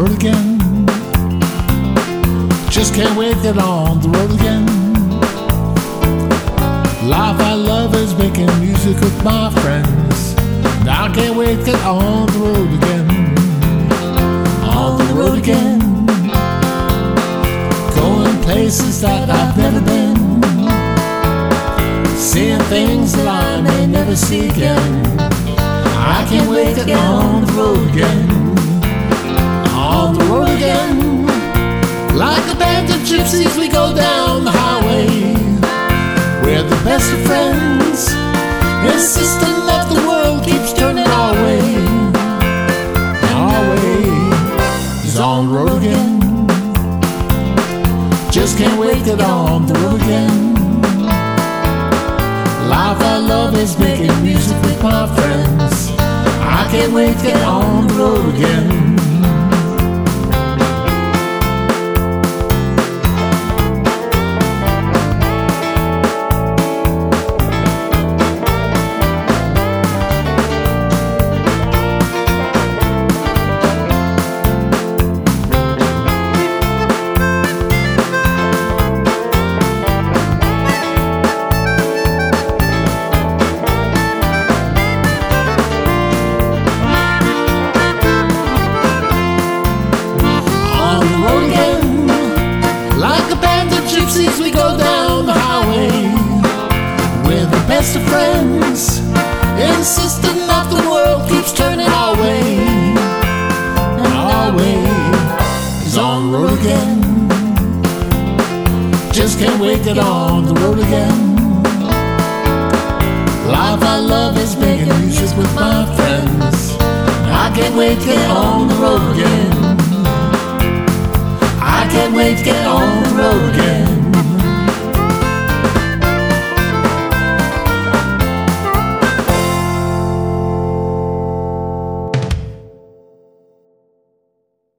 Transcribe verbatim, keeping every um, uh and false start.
road again. Just can't wait to get on the road again. Life I love is making music with my friends. Now I can't wait to get on the road again. On the road again. Going places that I've never been. Seeing things that I may never see again. I can't wait to get on the road again. On the road again. Like a band of gypsies we go down the highway. We're the best of friends, insisting that the world keeps turning our way. Our way is on the road again. Just can't wait to get on the road again. Life I love is making music with my friends. I can't wait to get on the road again. Gypsies, we go down the highway. We're the best of friends, insisting that the world keeps turning our way. And our way is on the road again. Just can't wait to get on the road again. Life I love is making music with my friends. I can't wait to get on the road again. I can't wait to get on the road again.